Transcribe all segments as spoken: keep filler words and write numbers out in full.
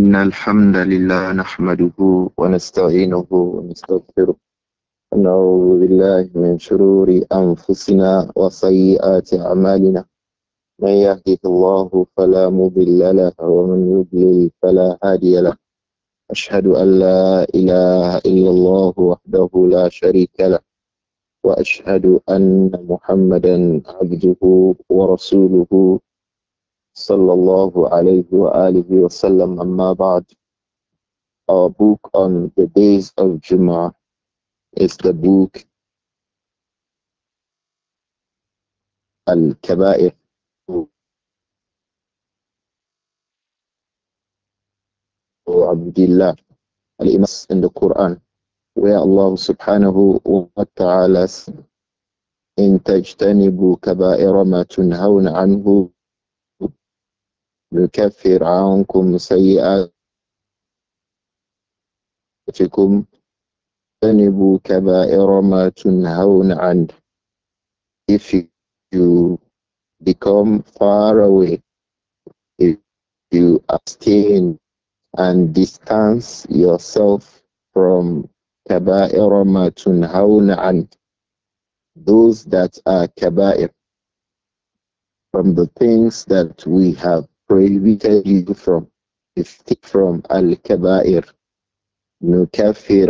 إن الحمد لله نحمده ونستعينه ونستغفره ونعوذ بالله من شرور أنفسنا وسيئات أعمالنا. من يهده الله فلا مضل له ومن يضلل فلا هادي له. أشهد أن لا إله إلا الله وحده لا شريك له، وأشهد أن محمدا عبده ورسوله صلى الله عليه وآله وسلم. أما بعد, our book on the days of Jum'ah is the book Al-Kaba'ir of Abdullah al-Imam in the Quran, where Allah subhanahu wa ta'ala says, إن تجتنبوا كبائر ما تنهون عنه نكفر عنكم سيئاتكم تجتنبوا كبائر ما تنهون عنه. If you become far away, if you abstain and distance yourself from kaba'ir ma tunhawna an, those that are kaba'ir, from the things that we have prohibited you from, if from al-kaba'ir, nukaffir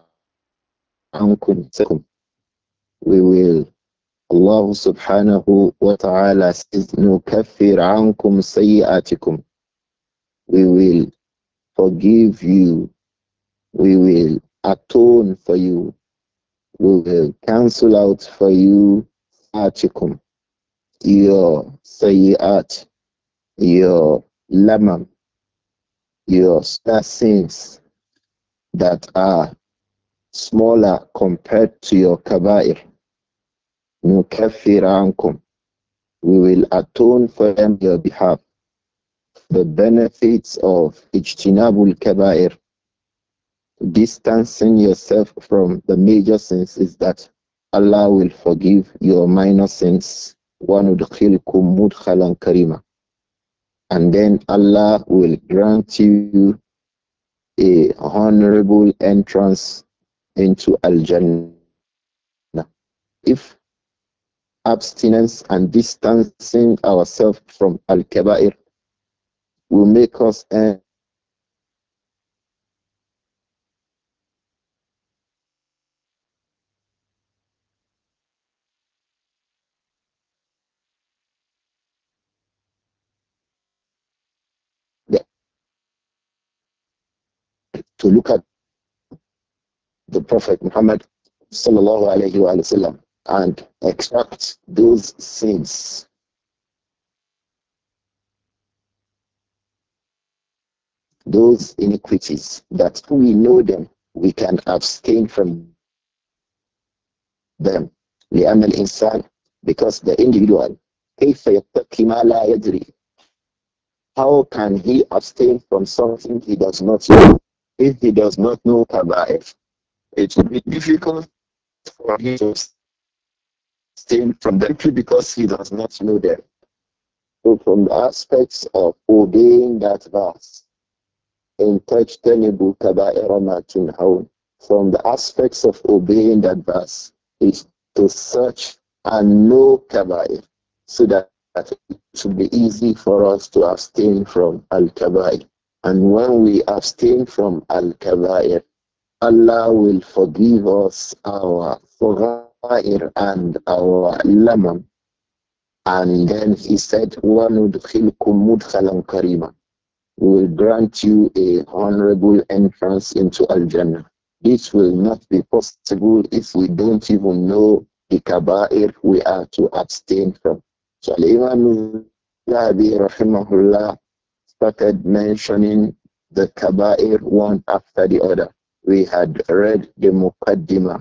ankum sakum, we will, Allah subhanahu wa ta'ala says, nukaffir ankum sayyatikum, we will forgive you, we will atone for you, we will cancel out for you atikum, your sayyat, your lamam, your sins that are smaller compared to your kaba'ir. Nukaffir ankum, we will atone for them on your behalf. The benefits of ijtinabul kaba'ir, distancing yourself from the major sins, is that Allah will forgive your minor sins. وَنُدْخِلْكُمْ مُدْخَلًا كَرِيمًا, and then Allah will grant you a honorable entrance into Al-Jannah. If abstinence and distancing ourselves from Al-Kaba'ir will make us end to look at the Prophet Muhammad sallallahu alayhi wa sallam and extract those sins, those iniquities that we know them, we can abstain from them. لأن الإنسان, because the individual, كيف يتقي ما لا يدري, how can he abstain from something he does not know? If he does not know kaba'ir, it will be difficult for him to abstain from them because he does not know them. So from the aspects of obeying that verse, in tajtanibu kaba'ira ma tunhaun, from the aspects of obeying that verse is to search and know kaba'ir, so that it should be easy for us to abstain from al-kaba'ir. And when we abstain from al-kaba'ir, Allah will forgive us our saghair and our lamam. And then he said, وَنُدْخِلْكُمْ مُدْخَلًا كَرِيمًا, we will grant you a honorable entrance into Al-Jannah. This will not be possible if we don't even know the kaba'ir we are to abstain from. So Al-Imam Zahabi rahimahullah started mentioning the kaba'ir one after the other. We had read the Muqaddimah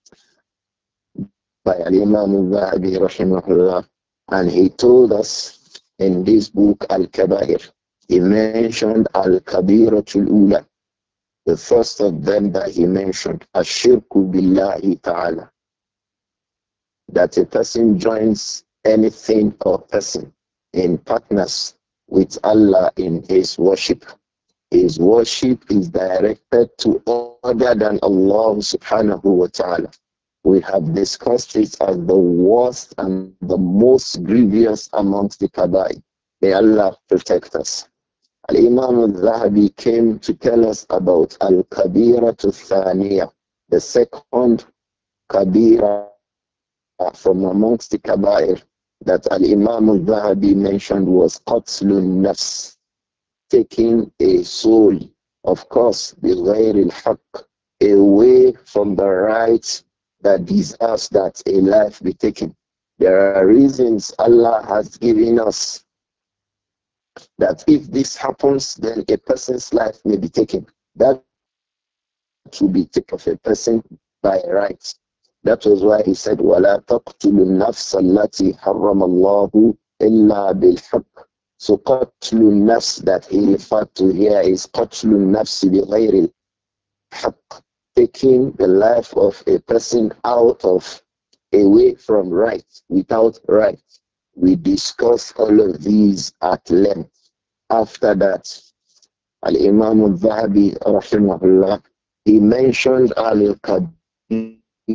by Al-Imam Zahabi rahimahullah, and he told us in this book Al-Kaba'ir, he mentioned Al-Kabiratul Ula, the first of them that he mentioned, Ashirku Billahi Ta'ala, that a person joins anything or person in partners with Allah in his worship. His worship is directed to other than Allah subhanahu wa ta'ala. We have discussed it as the worst and the most grievous amongst the kabai. May Allah protect us. Al-Imam al-Zahabi came to tell us about al-kabira to thaniya, the second kabira from amongst the kabair that Al-Imam al-Zahabi mentioned was qatlun nafs, taking a soul, of course, بغير الحق, away from the right that deserves that a life be taken. There are reasons Allah has given us that if this happens, then a person's life may be taken. That will be taken of a person by right. That was why he said, وَلَا تَقْتُلُوا النَّفْسَ الَّتِي حَرَّمَ اللَّهُ إِلَّا بِالْحَقِّ. So قتل النفس that he referred to here is قتل النفس بغير الحق, taking the life of a person out of, away from right, without right. We discuss all of these at length. After that, Al-Imam al-Zahabi rahimahullah, he mentioned al-Kabir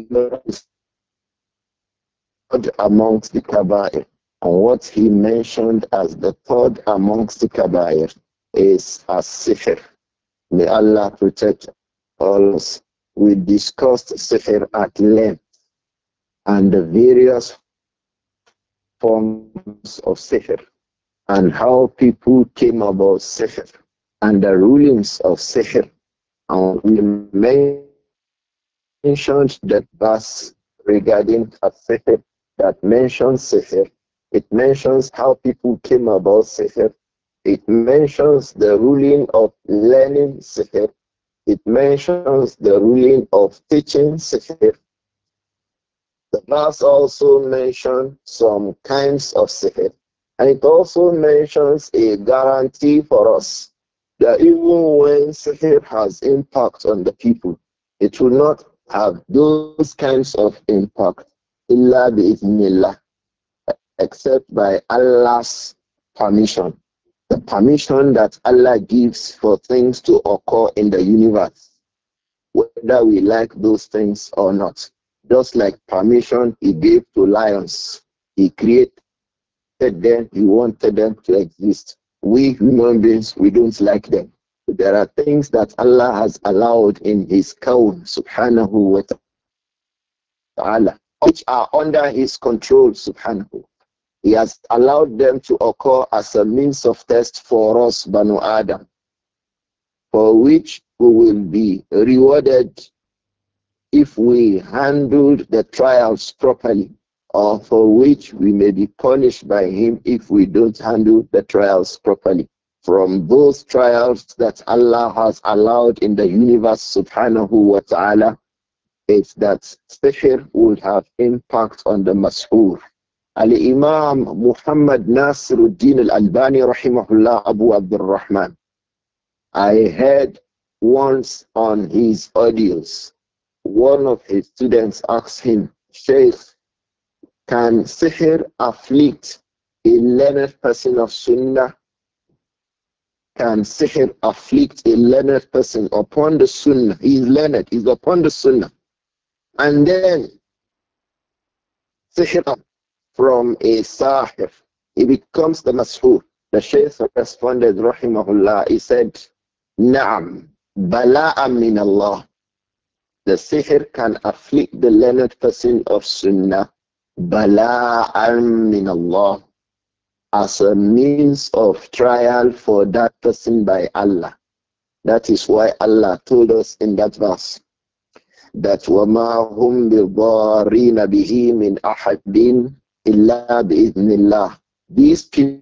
amongst the Kabair. And what he mentioned as the third amongst the Kabair is as-Sihr. May Allah protect all of us. We discussed Sihr at length and the various forms of Sihr and how people came about Sihr and the rulings of Sihr. And we mentioned that verse regarding a Sihr that mentions Sihr. It mentions how people came about Sihr. It mentions the ruling of learning Sihr. It mentions the ruling of teaching Sihr. The verse also mentions some kinds of Sihr. And it also mentions a guarantee for us that even when Sihr has impact on the people, it will not have those kinds of impact illa bi'ithnillah, except by Allah's permission. The permission that Allah gives for things to occur in the universe, whether we like those things or not. Just like permission He gave to lions, He created them, He wanted them to exist. We human beings, we don't like them. There are things that Allah has allowed in His kawn, subhanahu wa ta'ala, which are under His control, subhanahu. He has allowed them to occur as a means of test for us, Banu Adam, for which we will be rewarded if we handled the trials properly, or for which we may be punished by Him if we don't handle the trials properly. From those trials that Allah has allowed in the universe, subhanahu wa ta'ala, is that sihr will have impact on the mas'ur. Al-Imam Muhammad Nasiruddin al-Albani rahimahullah Abu Abdul Rahman, I heard once on his audios, one of his students asked him, Shaykh, can sihr afflict a learned person of Sunnah? Can sihr afflict a learned person upon the Sunnah? He is learned, he is upon the Sunnah. And then sihr from a sahir, he becomes the mashur. The Shaykh responded, rahimahullah, he said, Na'am, bala'am min Allah. The sihr can afflict the learned person of Sunnah, bala'am min Allah, as a means of trial for that person by Allah. That is why Allah told us in that verse that وَمَا هُمْ بِضَارِّينَ بِهِ مِنْ أَحَدٍ إِلَّا بِإِذْنِ اللَّهِ. These people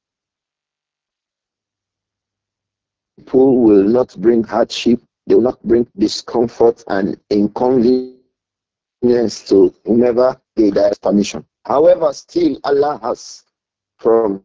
will not bring hardship, they will not bring discomfort and inconvenience to whomever they direct permission. However, still Allah has, from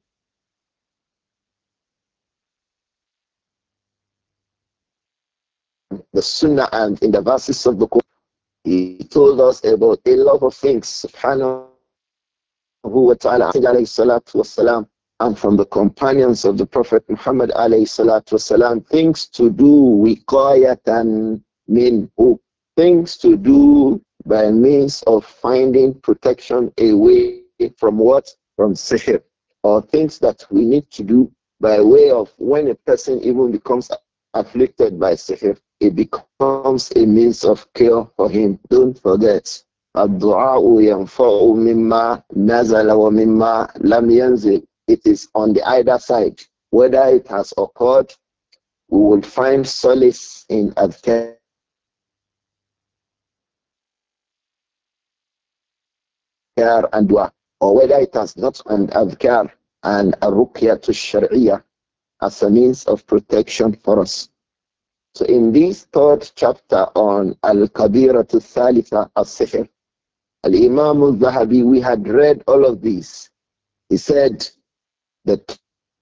the Sunnah and in the verses of the Quran, He told us about a lot of things, subhanahu wa ta'ala. Alayhi salatu wassalam and from the companions of the Prophet Muhammad alayhi salatu wasalam, things to do wiqayatan minhu, things to do by means of finding protection away from what? From sihr, or things that we need to do by way of when a person even becomes afflicted by sihr, it becomes a means of cure for him. Don't forget, الدعاء ينفع مما نزل ومما لم ينزل. It is on the either side. Whether it has occurred, we will find solace in adhkar and dua, or whether it has not, and adhkar and a to sharia as a means of protection for us. So in this third chapter on Al-Kabira to Thalitha al-Sihr, Al-Imam al-Zahabi, we had read all of these. He said that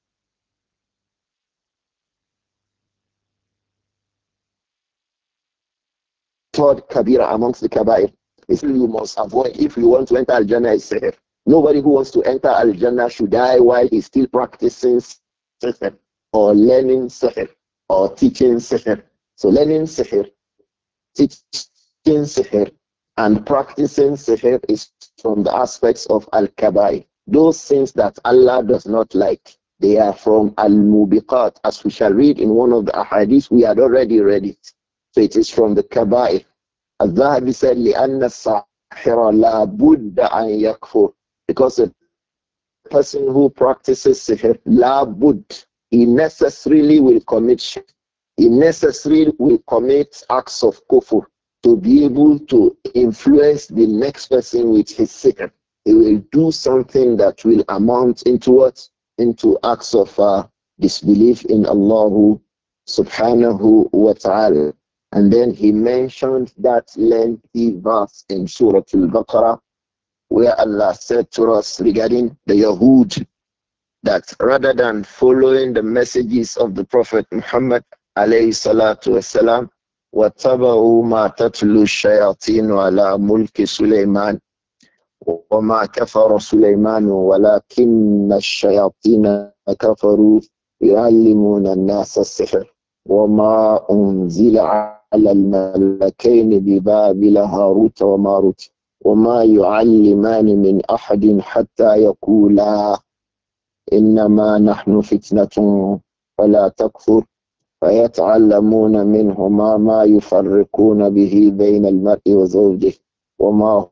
third Kabira amongst the Kabair is you must avoid if you want to enter Al-Jannah is Sihr. Nobody who wants to enter Al-Jannah should die while he's still practicing Sihr or learning Sihr or teaching Sihr. So learning Sihr, teaching Sihr, and practicing Sihr is from the aspects of Al-Kabair. Those things that Allah does not like, they are from Al-Mubiqat, as we shall read in one of the ahadith. We had already read it. So it is from the Kabair. Al-Zahabi said, لِأَنَّ السَّاحِرَ لَا بُدَّ أَن يَكْفُرْ, because a person who practices sihr, la bud, he necessarily will commit shirk. He necessarily will commit acts of kufr to be able to influence the next person with his sihr. He will do something that will amount into what? Into acts of uh, disbelief in Allah subhanahu wa ta'ala. And then he mentioned that lengthy verse in Surah Al-Baqarah where Allah said to us regarding the Yahud that rather than following the messages of the Prophet Muhammad alayhi salatu wasalam, وَاتَّبَعُوا مَا تَتْلُو الشَّيَاطِينُ عَلَى مُلْكِ سُلَيْمَانَ وَمَا كَفَرَ سُلَيْمَانُ وَلَكِنَّ الشَّيَاطِينَ كَفَرُوا يُعَلِّمُونَ النَّاسَ السِّحْرَ وَمَا أُنزِلَ عَلَى الْمَلَكَيْنِ بِبَابِلَ هَارُوتَ وَمَارُوتَ وَمَا يُعَلِّمَانِ مِنْ أَحَدٍ حَتَّى يَقُولَا إِنَّمَا نَحْنُ فِتْنَةٌ فَلَا تَكْفُرْ فَيَتَعَلَّمُونَ مِنْهُمَا مَا يُفَرِّقُونَ بِهِ بَيْنَ الْمَرْءِ وَزَوْجِهِ وَمَا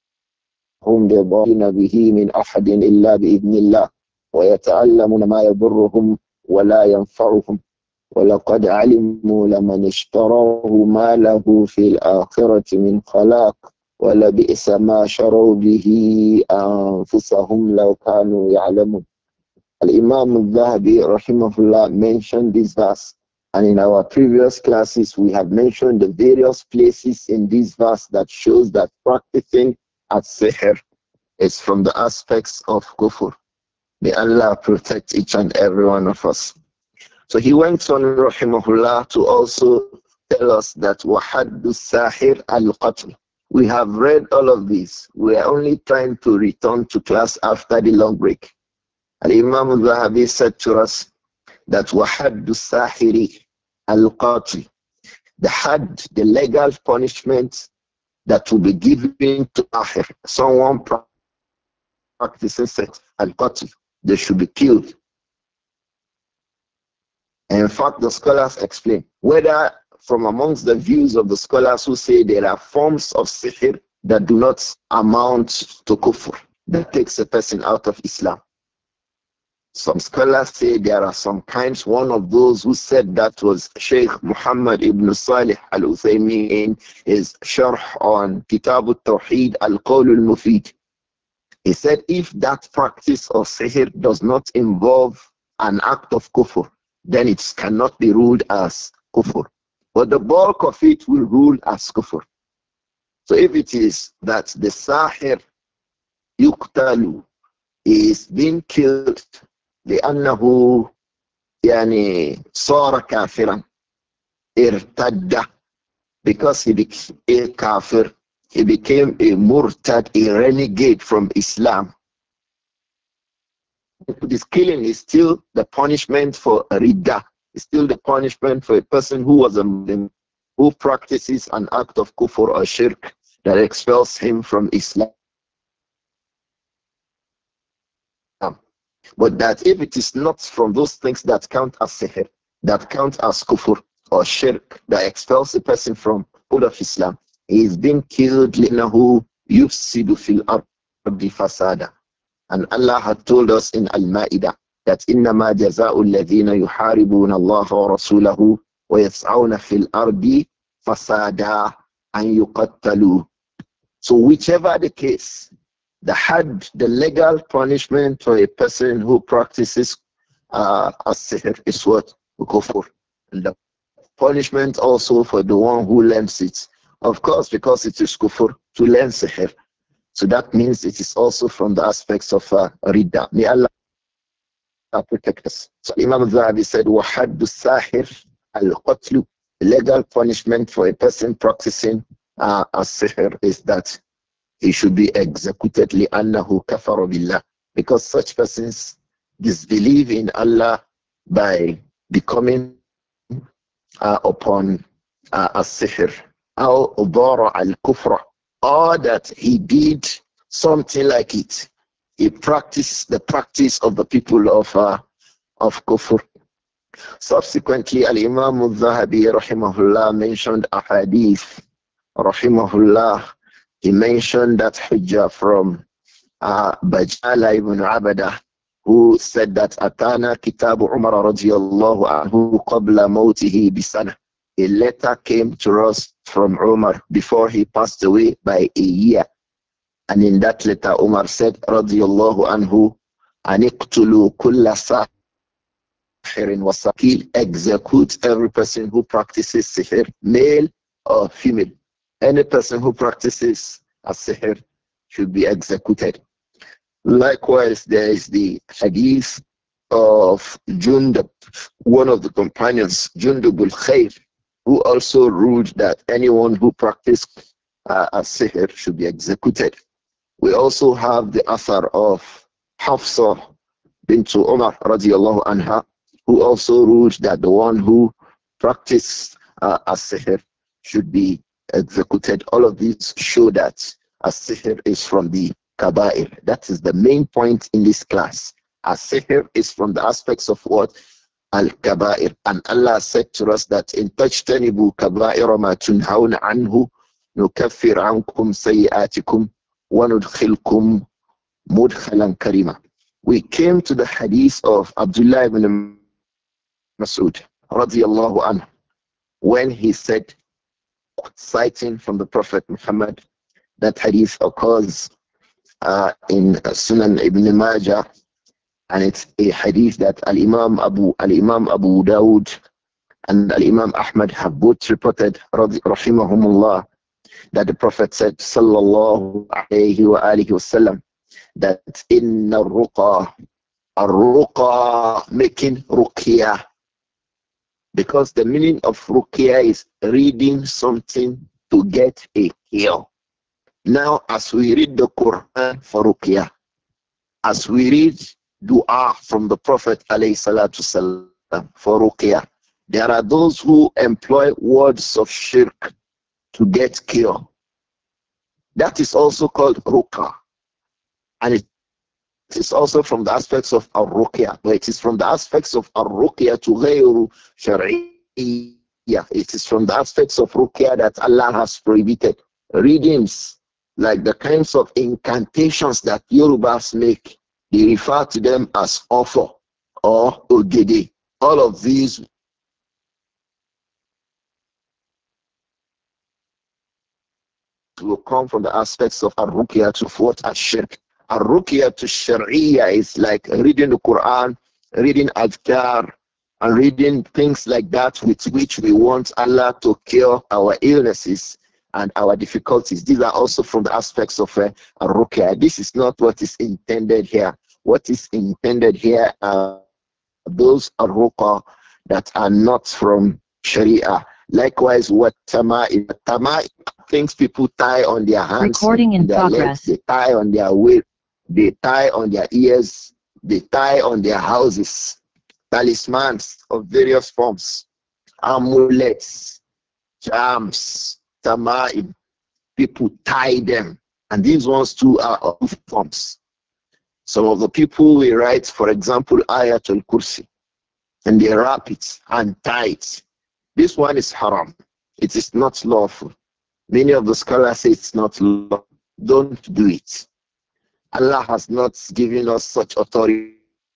هم بضارين به من أحد إلا بإذن الله ويتعلمون ما يضرهم ولا ينفعهم ولقد علموا لمن اشتراه ما له في الآخرة من خلاق ولبئس ما شروا به أنفسهم لو كانوا يعلمون. Al-Imam al-Zahabi rahimahullah mentioned this verse, and in our previous classes we have mentioned the various places in this verse that shows that practicing at sihr is from the aspects of kufr. May Allah protect each and every one of us. So he went on rahimahullah to also tell us that wahaddu sahir al-qatl. We have read all of this. We are only trying to return to class after the long break. Al-Imam al-Zahabi said to us that wahaddu sahiri al-qatl, the had, the legal punishment that will be given to ahir, someone practicing sex al-qatl, they should be killed. In fact, the scholars explain whether from amongst the views of the scholars who say there are forms of sihr that do not amount to kufr, that takes a person out of Islam. Some scholars say there are some kinds. One of those who said that was Sheikh Muhammad ibn Salih al-Uthaymeen in his sharh on Kitab al-Tawheed al-Qawl al-Mufid. He said if that practice of sihr does not involve an act of kufr, then it cannot be ruled as kufr. But the bulk of it will rule as kufr. So if it is that the sahir yuqtalu is being killed لأنه يعني صار كافرا ارتد, because he became a kafir, he became a murtad, a renegade from Islam, this killing is still the punishment for a ridda. It's still the punishment for a person who was a Muslim who practices an act of kufr or shirk that expels him from Islam. But that if it is not from those things that count as sihr, that count as kufr or shirk, that expels a person from fold of Islam, he is being killed لِأَنَّهُ يُفْسِدُ فِي الْأَرْضِ فَسَادًا. And Allah had told us in Al-Ma'idah that إِنَّمَا جَزَاءُ الَّذِينَ يُحَارِبُونَ اللَّهَ وَرَسُولَهُ وَيَسْعَوْنَ فِي الْأَرْضِ فَسَادًا أَن يُقَتَّلُوا. So whichever the case, the had the legal punishment for a person who practices uh, as-sihr is what? Kufur. And the punishment also for the one who learns it. Of course, because it is kufur to learn sihr. So that means it is also from the aspects of uh, Ridda. May Allah protect us. So Imam Zahabi said, وَحَدُّ السَّاحِرِ الْقَتْلُ. Legal punishment for a person practicing uh, as-sihr is that he should be executed لِأَنَّهُ كَفَرَ بِاللَّهِ, because such persons disbelieve in Allah by becoming uh, upon uh, as-sihr. أو أضار الكفر, or that he did something like it. He practiced the practice of the people of uh, of kufr. Subsequently, Al-Imam al-Zahabi rahimahullah mentioned a hadith rahimahullah. He mentioned that hujjah from uh, Bajala ibn Abada, who said that Atana Kitabu Umar radiyallahu anhu qabla mawtihi bisana. A letter came to us from Umar before he passed away by a year. And in that letter, Umar said, radiyallahu anhu, aniqtulu kulla sahirin wa sakil, execute every person who practices sihr, male or female. Any person who practices a sihr should be executed. Likewise, there is the hadith of Jundab, one of the companions, Jundab al-Khayr, who also ruled that anyone who practiced uh, a sihr should be executed. We also have the author of Hafsa bint Umar radiallahu anha, who also ruled that the one who practiced uh, a sihr should be executed. All of these show that a sihr is from the kaba'ir. That is the main point in this class. A sihr is from the aspects of what? Al-kaba'ir. And Allah said to us that in tajtanibu kaba'ir ma tunhawna anhu nukaffir ankum sayi'atikum wa nudkhilkum mudkhalan karima. We came to the hadith of Abdullah ibn Mas'ud radiyallahu anhu when he said, citing from the Prophet Muhammad, that hadith occurs uh, in Sunan ibn Majah, and it's a hadith that Al-Imam Abu Al-Imam Abu Dawud and Al-Imam Ahmad have both reported, rahimahumullah, that the Prophet said, sallallahu alayhi wa alihi wasallam, that inna ruqa, ar-ruqa, making ruqya, because the meaning of ruqya is reading something to get a cure. Now, as we read the Quran for ruqya, as we read dua from the Prophet alayhi salatu salam for ruqya, there are those who employ words of shirk to get cure. That is also called ruqa. And it is also from the aspects of ar-ruqya, but it is from the aspects of ar-ruqya to ghayru shar'iyya. It is from the aspects of ruqya that Allah has prohibited. Readings, like the kinds of incantations that Yorubas make, they refer to them as ofo or ogede. All of these will come from the aspects of ar-ruqya to what? Ash-shirk. Ar-ruqya to Sharia is like reading the Quran, reading adhkar, and reading things like that with which we want Allah to cure our illnesses and our difficulties. These are also from the aspects of uh, ar-ruqya. This is not what is intended here. What is intended here are those ar-ruqa that are not from Sharia. Likewise, what tama is tama, things people tie on their hands, recording in their progress. legs, they tie on their waist, they tie on their ears, they tie on their houses, talismans of various forms, amulets, charms, tamaim. People tie them. And these ones too are of forms. Some of the people we write, for example, Ayatul Kursi, and they wrap it and tie it. This one is haram. It is not lawful. Many of the scholars say it's not lawful. Don't do it. Allah has not given us such authorities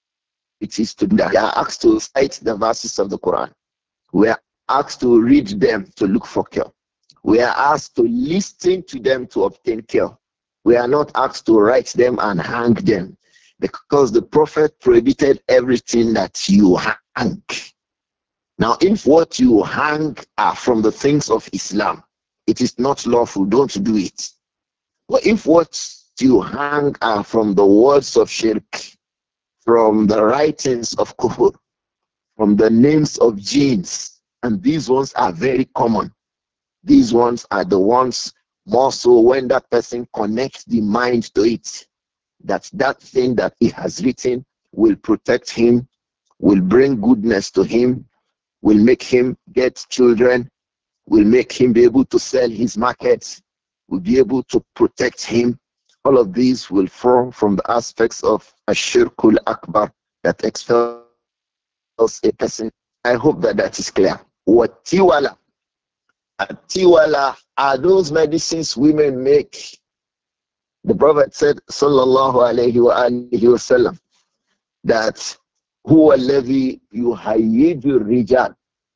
to do that. We are asked to cite the verses of the Quran. We are asked to read them to look for cure. We are asked to listen to them to obtain cure. We are not asked to write them and hang them because the Prophet prohibited everything that you hang. Now, if what you hang are from the things of Islam, it is not lawful. Don't do it. But if what you hang are from the words of shirk, from the writings of kufr, from the names of jinns, and these ones are very common. These ones are the ones more so when that person connects the mind to it, that that thing that he has written will protect him, will bring goodness to him, will make him get children, will make him be able to sell his markets, will be able to protect him. All of these will form from the aspects of Ashirkul Akbar that expels a person. I hope that that is clear. What tiwala? Tiwala are those medicines women make. The Prophet said, Sallallahu Alaihi Wasallam, that huwa alladhi yuhayyiju rijal.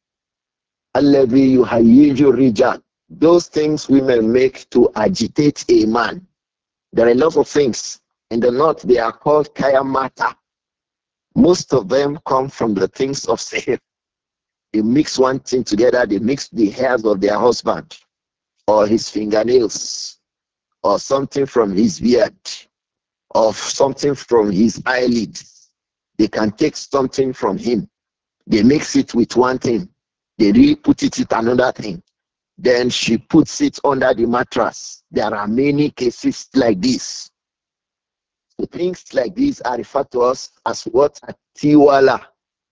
Alladhi yuhayyiju rijal. Those things women make to agitate a man. There are lots of things. In the north, they are called kayamata. Most of them come from the things of sihr. They mix one thing together, they mix the hairs of their husband, or his fingernails, or something from his beard, or something from his eyelids. They can take something from him. They mix it with one thing. They really put it with another thing. Then she puts it under the mattress. There are many cases like this. So things like these are referred to us as what? Tiwala.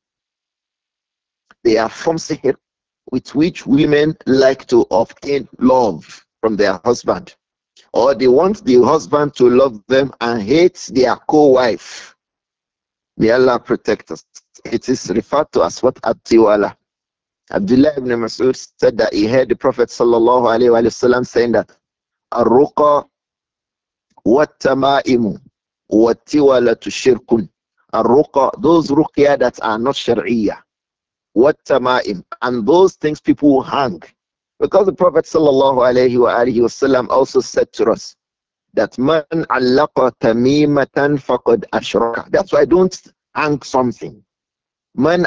They are from sihr with which women like to obtain love from their husband. Or they want the husband to love them and hate their co-wife. May Allah protect us. It is referred to as what? Atiwala. Abdullah ibn Mas'ud said that he heard the Prophet sallallahu alaihi wasallam saying that Ar-ruqa wat-tama'imu wat-tiwalatu shirkun. Ar-ruqa, those ruqya that are not shari'iyah. Wat-tama'im, and those things people hang. Because the Prophet sallallahu alaihi wa alihi wasallam also said to us that man allaqa tamimatan faqad ashraka. That's why don't hang something. Man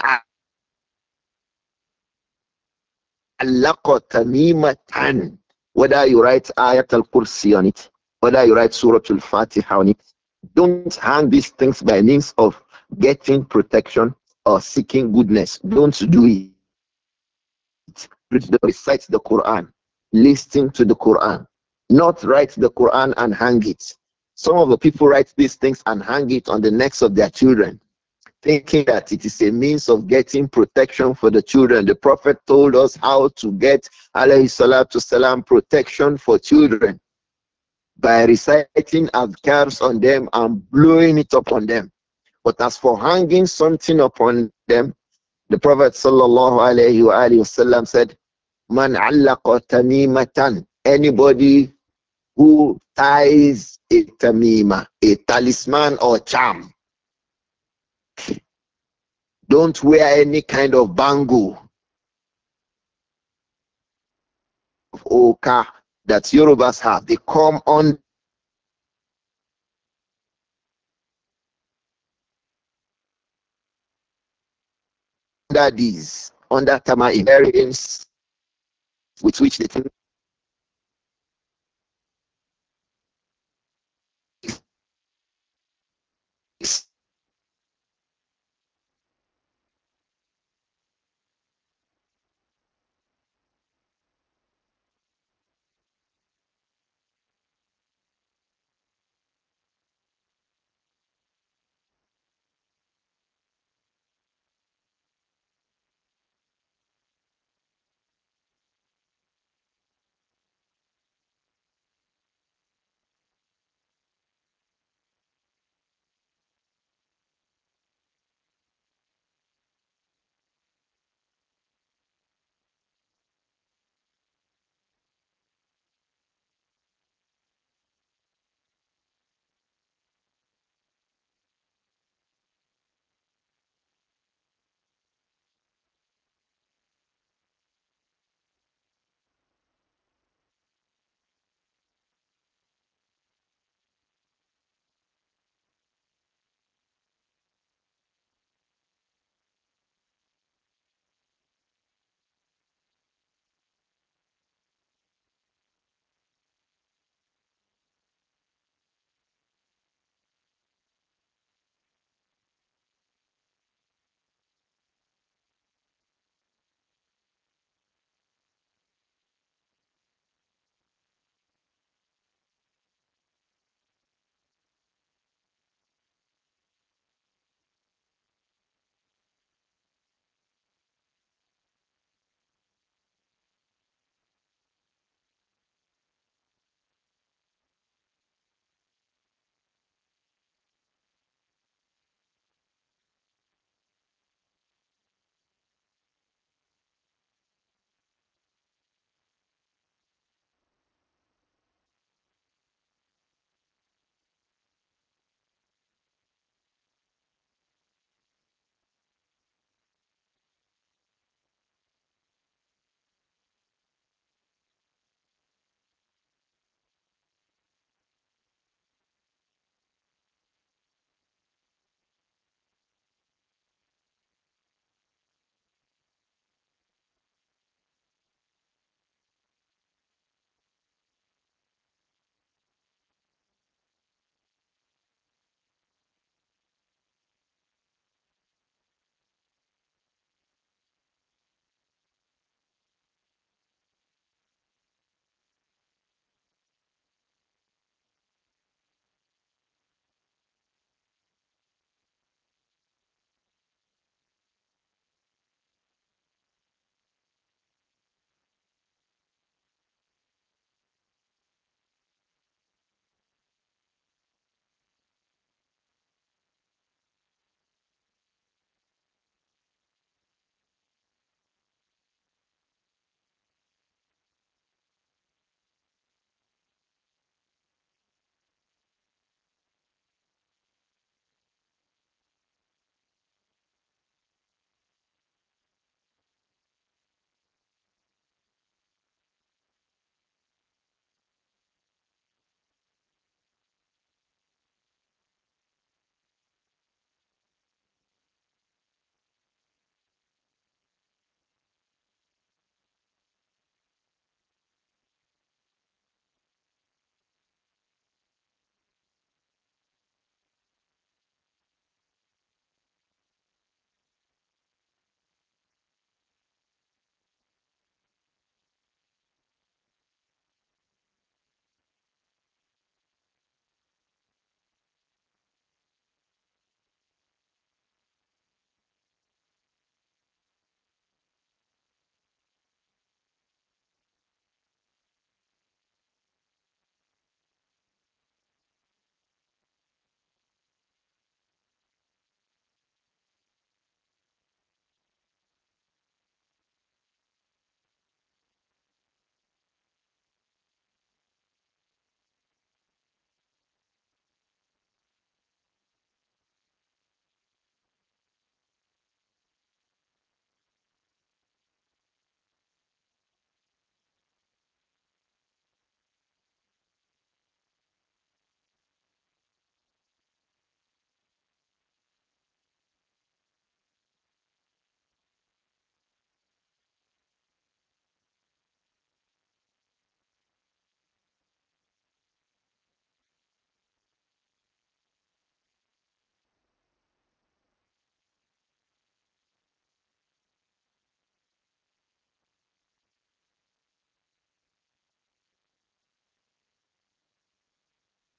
allaqa tamimatan, whether you write ayat al-kursi on it, whether you write surah al-fatiha on it, don't hang these things by means of getting protection or seeking goodness. Don't do it. Recite the Quran, listen to the Quran, not write the Quran and hang it. Some of the people write these things and hang it on the necks of their children, thinking that it is a means of getting protection for the children. The Prophet told us how to get, alayhi salatu salam, protection for children by reciting adhkars on them and blowing it upon them. But as for hanging something upon them, the Prophet sallallahu alayhi wa alayhi wasallam said, Man allaqa tamimatan, anybody who ties a tamima, a talisman or charm. Don't wear any kind of bangle of oka that Yorubas have. They come under these, under tama invariants with which they think is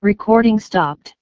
Recording stopped.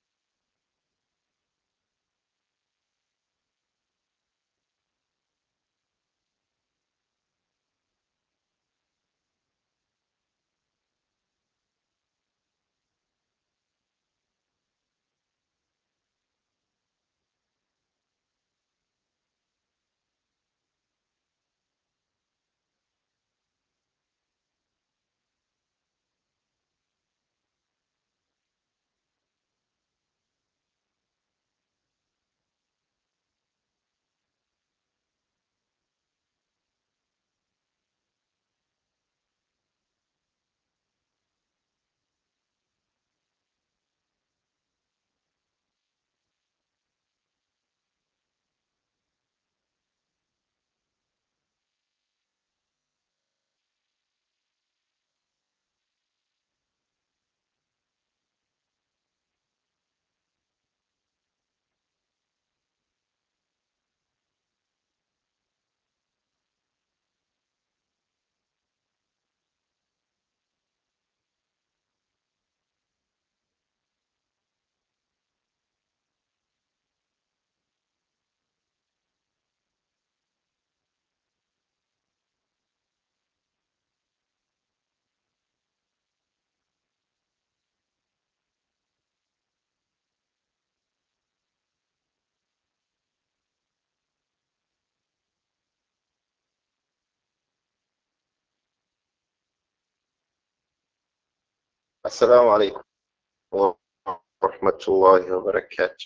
السلام عليكم ورحمة الله وبركاته.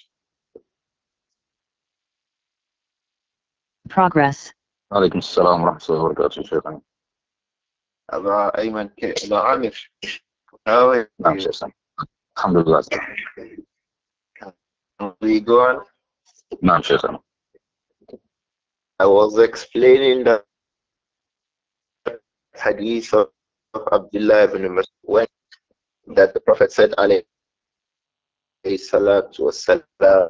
Progress. عليكم السلام ورحمة الله وبركاته شيخنا. أبا أيمن كيف أبا عامر how are نعم you? شيخنا. الحمد لله. Can we go on? نعم شيخنا. I was explaining the hadith of Abdullah ibn Mas'ud when that the Prophet said alayhi salatu wassalam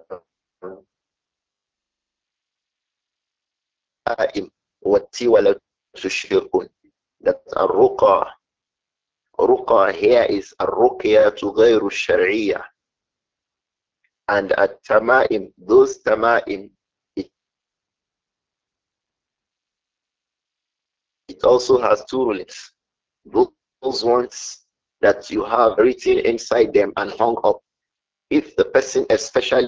وَالتِّوَلَةُ شِرْكٌ, that الرقى ruqa here is الرقية غير الشرعية, and at tamaim, those tamaim, it, it also has two rulings. Those ones that you have written inside them and hung up, if the person especially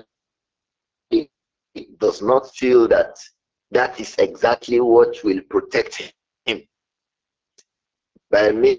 does not feel that that is exactly what will protect him, by means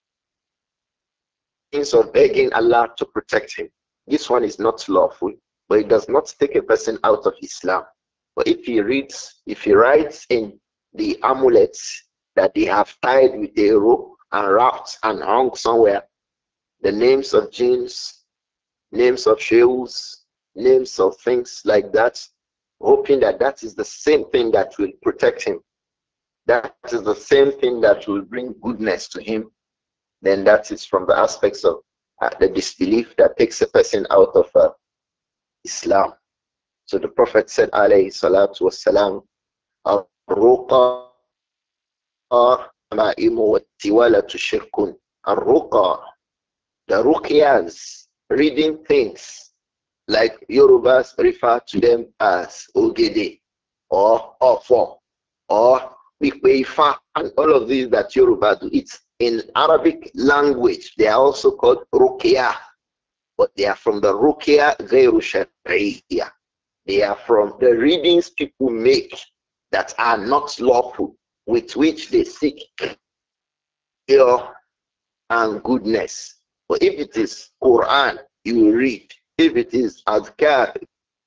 of begging Allah to protect him, this one is not lawful, but it does not take a person out of Islam. But if he reads, if he writes in the amulets that they have tied with a rope and wrapped and hung somewhere, the names of jinns, names of sheikhs, names of things like that, hoping that that is the same thing that will protect him, that is the same thing that will bring goodness to him, then that is from the aspects of uh, the disbelief that takes a person out of uh, Islam. So the Prophet said, alayhi salatu wassalam, الرقى مائم والتوالة شرك. الرقى, the ruqyas, reading things, like Yorubas refer to them as Ogede or Ofo or Bikbeifa, and all of these that Yoruba do. It's in Arabic language. They are also called Ruqya, but they are from the Ruqya Ghairu Shar'iyya. They are from the readings people make that are not lawful, with which they seek cure and goodness. But if it is Quran, you read. If it is Adhkar,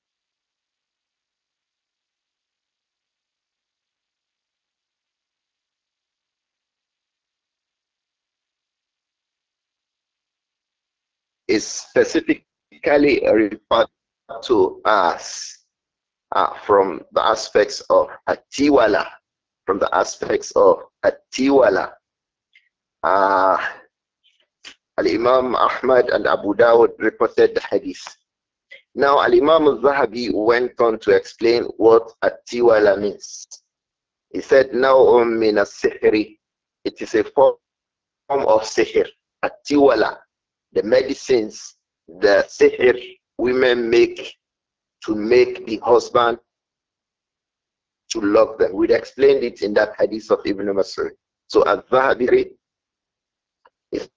is specifically referred to as uh, from the aspects of Atiwala, from the aspects of Atiwala. Uh, Al-Imam Ahmad and Abu Dawud reported the hadith. Now, Al-Imam al-Zahabi went on to explain what Atiwala means. He said, now min as-sihri, it is a form of sihr. Atiwala, the medicines the sihr women make to make the husband to love them. We explained it in that hadith of Ibn Masud. So al-Zahabiri is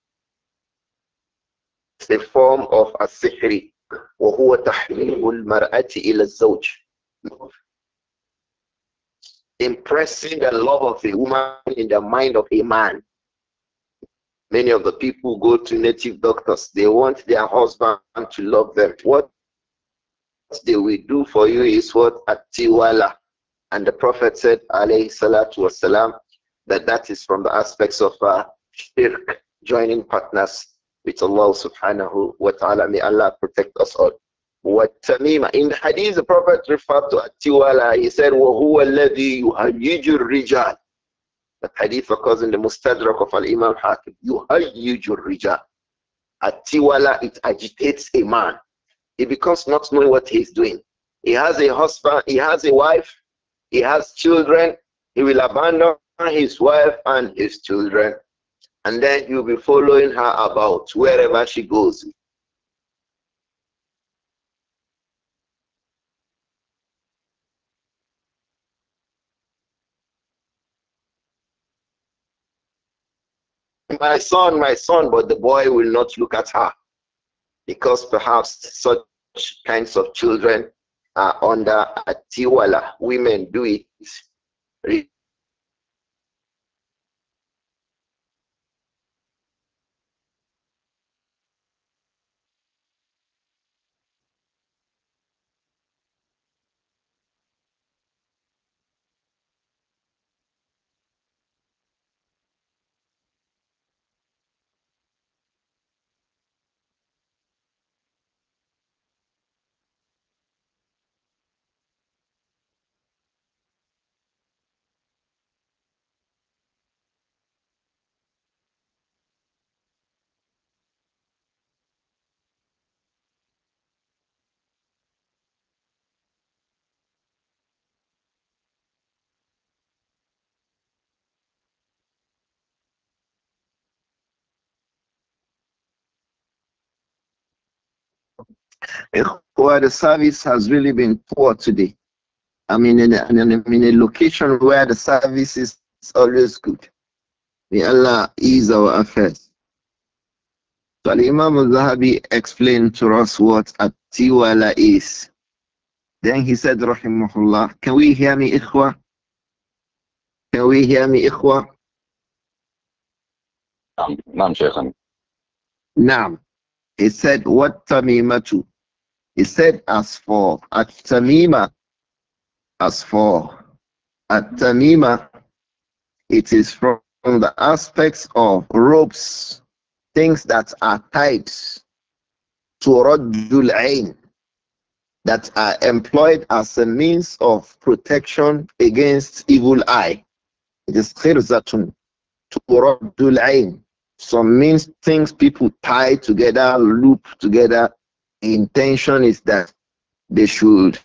a form of a-sihri. وهو تحريم المرأة إلى الزوج, impressing the love of a woman in the mind of a man. Many of the people go to native doctors. They want their husband to love them. What they will do for you is what? Atiwala. And the Prophet said, alayhi salatu wasalam, that that is from the aspects of uh, shirk, joining partners with Allah subhanahu wa ta'ala. May Allah protect us all. What tamima. In the hadith, the Prophet referred to Atiwala. He said, وَهُوَ الَّذِي يُهَيِّجُ الرِّجَالِ. The hadith occurs in the Mustadrak of Al-Imam Hakim. يُهَيِّجُ الرِّجَالِ. Atiwala, it agitates a man. He becomes not knowing what he's doing. He has a husband, he has a wife, he has children. He will abandon his wife and his children, and then he will be following her about wherever she goes. My son, my son, but the boy will not look at her because perhaps such kinds of children are under a tiwala. Women do it. Where the service has really been poor today. I mean, in a, in a, in a location where the service is always good. May Allah ease our affairs. So Imam al-Zahabi explained to us what at-tiwala is. Then he said, Rahimahullah, can we hear me, ikhwa? Can we hear me, ikhwa? نعم نعم شيخنا. Naam. He said, what tamimatu? He said, as for at-tamima, as for at-tamima, it is from the aspects of ropes, things that are tied to Raddul Ain, that are employed as a means of protection against evil eye. It is khirzatun to Raddul Ain. Some means things people tie together, loop together. The intention is that they should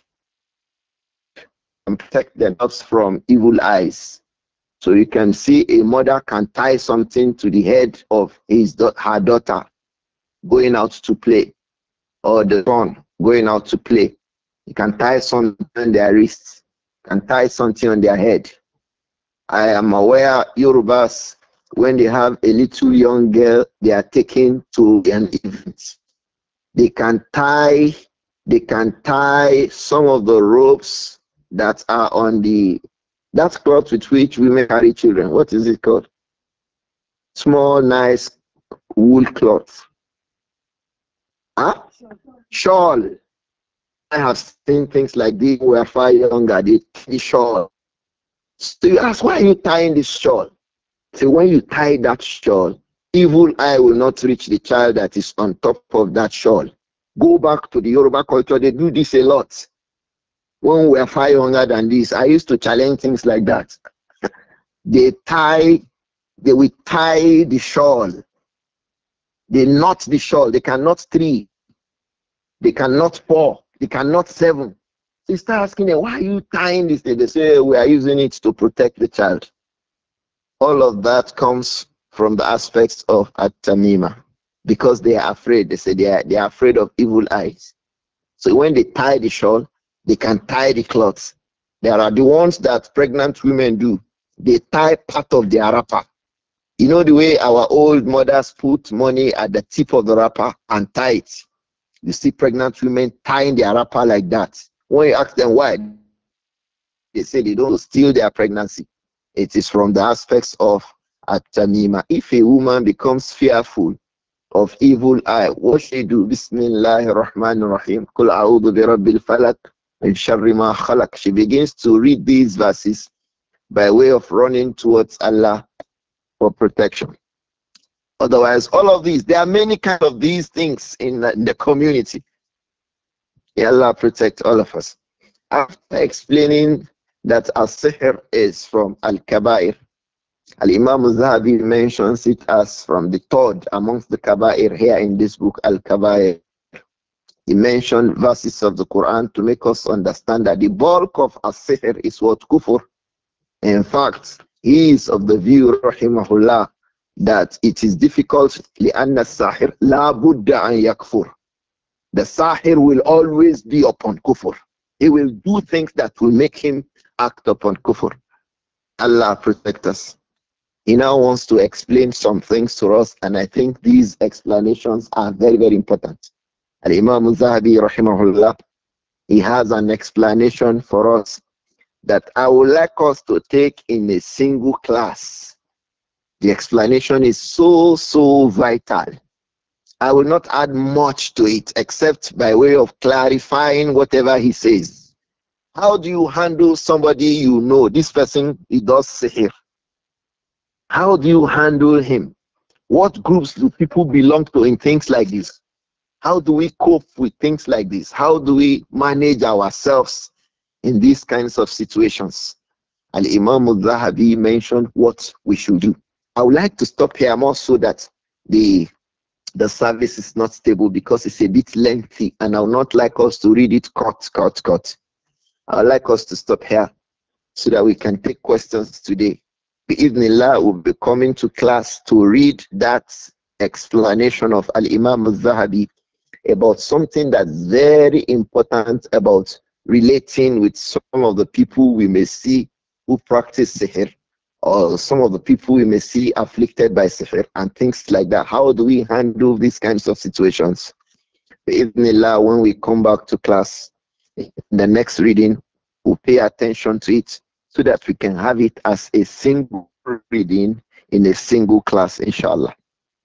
protect themselves from evil eyes. So you can see a mother can tie something to the head of his her daughter going out to play, or the son going out to play. You can tie something on their wrists, can tie something on their head. I am aware Yorubas, when they have a little young girl they are taking to an event, they can tie they can tie some of the ropes that are on the that cloth with which women carry children. What is it called? Small, nice wool cloth. Huh? Shawl. I have seen things like this when we are far younger. They tie shawl. So you ask, why are you tying this shawl? So when you tie that shawl, evil eye will not reach the child that is on top of that shawl. Go back to the Yoruba culture. They do this a lot. When we are far younger than this, I used to challenge things like that. They tie, they will tie the shawl. They knot the shawl. They cannot three. They cannot four. They cannot seven. So you start asking them, why are you tying this? They say, we are using it to protect the child. All of that comes from the aspects of at-tamima. because they are afraid. They say they are, they are afraid of evil eyes. So when they tie the shawl, they can tie the cloths. There are the ones that pregnant women do. They tie part of their wrapper. You know the way our old mothers put money at the tip of the wrapper and tie it. You see pregnant women tying their wrapper like that. When you ask them why, they say they don't steal their pregnancy. It is from the aspects of at-tamima. If a woman becomes fearful of evil eye, what should she do? Bismillahir Rahmanir Rahim. Qul a'udhu bi rabbil falak min sharri ma khalaq. She begins to read these verses by way of running towards Allah for protection. Otherwise, all of these, there are many kinds of these things in the, in the community. May Allah protect all of us. After explaining that al-sihr is from al-kabair, Al-Imam al-Zahabi mentions it as from the third amongst the kabair here in this book, al-kabair. He mentioned verses of the Quran to make us understand that the bulk of al-sihr is what kufr. In fact, he is of the view, rahimahullah, that it is difficult لأن الساحر لا بد أن يكفر. The sahir will always be upon kufr. He will do things that will make him act upon kufr. Allah protect us. He now wants to explain some things to us, and I think these explanations are very, very important. Al-Imam al-Zahabi, rahimahullah, he has an explanation for us that I would like us to take in a single class. The explanation is so, so vital. I will not add much to it except by way of clarifying whatever he says. How do you handle somebody you know? This person, he does sihr. How do you handle him? What groups do people belong to in things like this? How do we cope with things like this? How do we manage ourselves in these kinds of situations? And Imam al-Zahabi mentioned what we should do. I would like to stop here more so that the the service is not stable because it's a bit lengthy, and I would not like us to read it cut, cut, cut. I would like us to stop here so that we can take questions today. Bi-idhnillah, will be coming to class to read that explanation of Al-Imam al-Zahabi about something that's very important about relating with some of the people we may see who practice sihr, or some of the people we may see afflicted by sihr and things like that. How do we handle these kinds of situations? Bi-idhnillah, when we come back to class, in the next reading, we'll pay attention to it so that we can have it as a single reading in a single class, inshallah.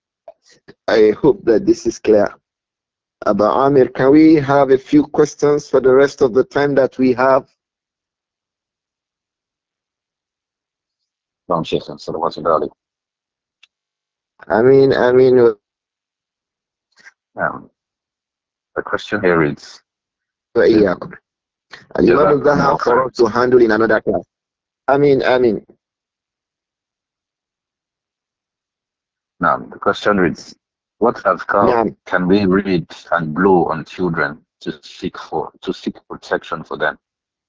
I hope that this is clear. Aba Amir, can we have a few questions for the rest of the time that we have? نعم شيخنا صلوات الله عليك. I mean, I mean, Um, the question here is, Al-Imam جزاكم الله al-Zahab for خير. us to handle in another class. I mean, I mean, Now, the question reads, what adhkar Naam. can we read and blow on children to seek for to seek protection for them?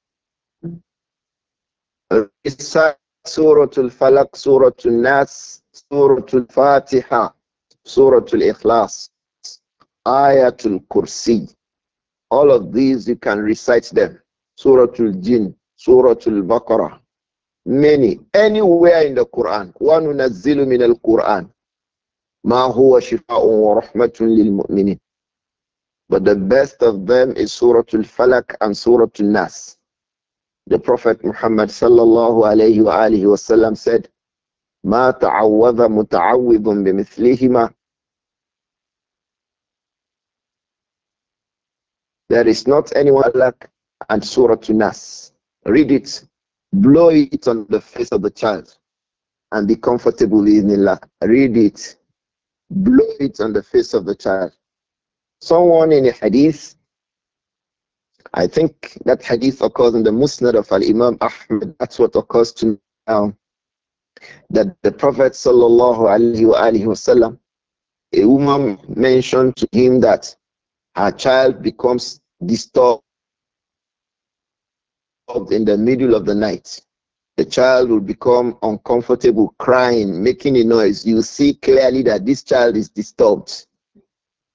Recite Surah Al-Falaq, Surah Al-Nas, Surah Al-Fatiha, Surah Al-Ikhlas, Ayatul Kursi. All of these you can recite them. Surah Al-Jinn, Surah Al-Baqarah. Many, anywhere in the Quran. وَنُنَزِّلُ مِنَ الْقُرْآنِ مَا هُوَ شِفَاءٌ وَرَحْمَةٌ لِلْمُؤْمِنِينَ. But the best of them is Surah Al-Falaq and Surah Al-Nas. The Prophet Muhammad sallallahu alayhi wa alihi wasallam said, مَا تَعَوَّذَ مُتَعَوِّضٌ بِمِثْلِهِمَا. There is not anyone like and Surah Nas. Read it, blow it on the face of the child, and be comfortable in Allah. Read it, blow it on the face of the child. Someone in a hadith, I think that hadith occurs in the Musnad of Al Imam Ahmad. That's what occurs to me now. That the Prophet sallallahu alaihi wasallam, a woman mentioned to him that her child becomes disturbed in the middle of the night. The child will become uncomfortable, crying, making a noise. You see clearly that this child is disturbed.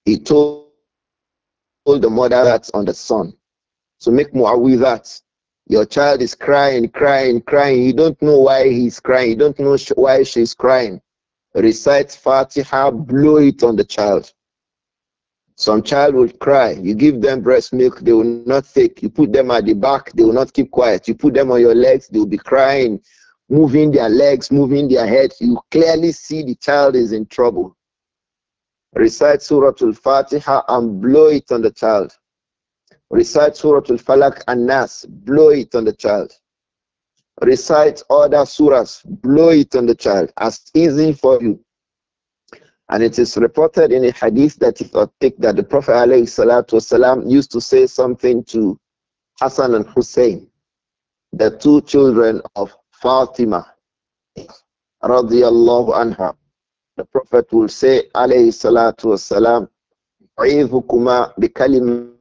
He told the mother that on the son. So make mu'awwidhat. Your child is crying, crying, crying. You don't know why he's crying. You don't know sh- why she's crying. Recite Fatiha, blow it on the child. Some child will cry. You give them breast milk, they will not take. You put them at the back, they will not keep quiet. You put them on your legs, they will be crying, moving their legs, moving their head. You clearly see the child is in trouble. Recite Surah Al-Fatiha and blow it on the child. Recite Surah Al-Falaq and Nas, blow it on the child. Recite other surahs, blow it on the child. As easy for you. And it is reported in a hadith that is authentic that the Prophet ﷺ used to say something to Hassan and Hussein, the two children of Fatima, radiyallahu anha. The Prophet will say, alayhi salatu wasalam, أعيذكما بكلمات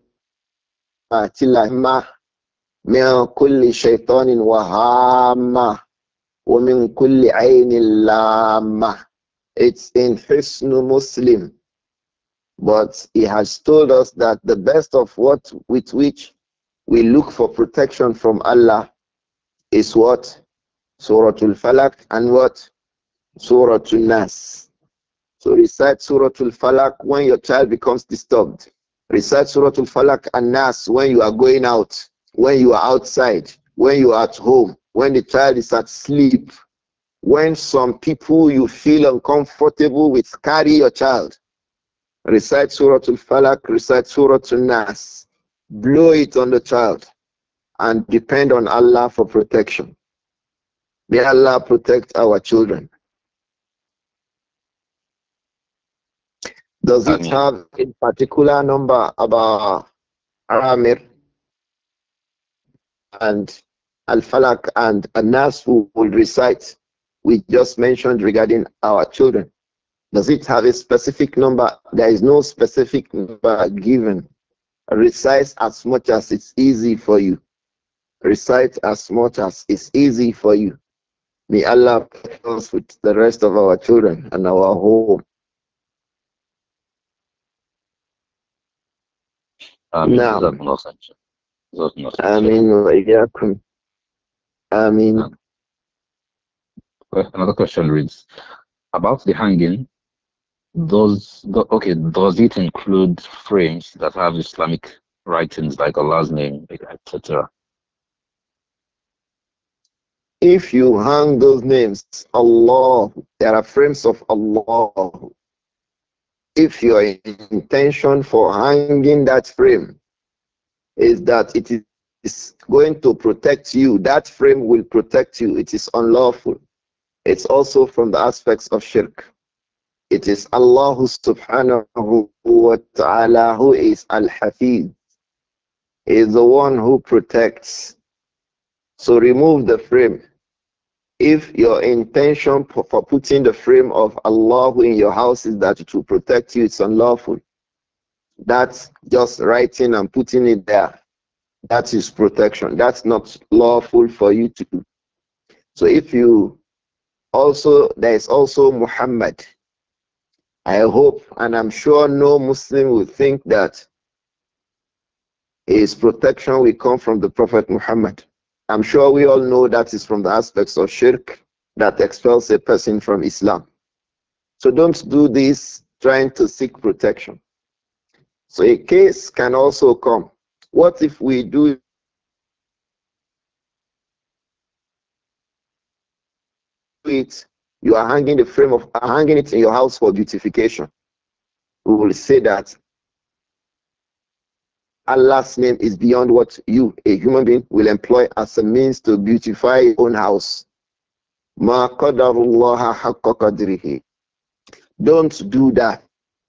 الله من كل شيطان وهامة ومن كل عين لامة. It's in Hisnu Muslim. But he has told us that the best of what with which we look for protection from Allah is what? Surah Al-Falaq and what? Surah Al-Nas. So recite Surah Al-Falaq when your child becomes disturbed. Recite Surah Al-Falaq and Nas when you are going out, when you are outside, when you are at home, when the child is at sleep, when some people you feel uncomfortable with, carry your child. Recite Surah Al-Falaq, recite Surah Al-Nas. Blow it on the child and depend on Allah for protection. May Allah protect our children. Does I it mean, have a particular number about Aramir and Al-Falaq and An-Nas who will recite? We just mentioned regarding our children. Does it have a specific number? There is no specific number given. Recite as much as it's easy for you. Recite as much as it's easy for you. May Allah protect us with the rest of our children and our home. I mean, Now, Jazakumullah khair. Jazakumullah khair, Sheikh. Amin wa iyyakum. Amin. Um, well, another question reads about the hanging. Does the, okay? Does it include frames that have Islamic writings like Allah's name, et cetera? If you hang those names, Allah, there are frames of Allah. If your intention for hanging that frame is that it is going to protect you, that frame will protect you. It is unlawful. It's also from the aspects of shirk. It is Allah subhanahu wa ta'ala who is Al-Hafiz, is the one who protects. So remove the frame. If your intention for, for putting the frame of Allah in your house is that it will protect you, it's unlawful. That's just writing and putting it there. That is protection. That's not lawful for you to do. So if you also, there is also Muhammad. I hope and I'm sure no Muslim will think that his protection will come from the Prophet Muhammad. I'm sure we all know that is from the aspects of shirk that expels a person from Islam. So don't do this trying to seek protection. So a case can also come. What if we do it? You are hanging the frame of hanging it in your house for beautification. We will say that Allah's name is beyond what you, a human being, will employ as a means to beautify your own house. Ma qadarullaha haqqa qadrihi. Don't do that.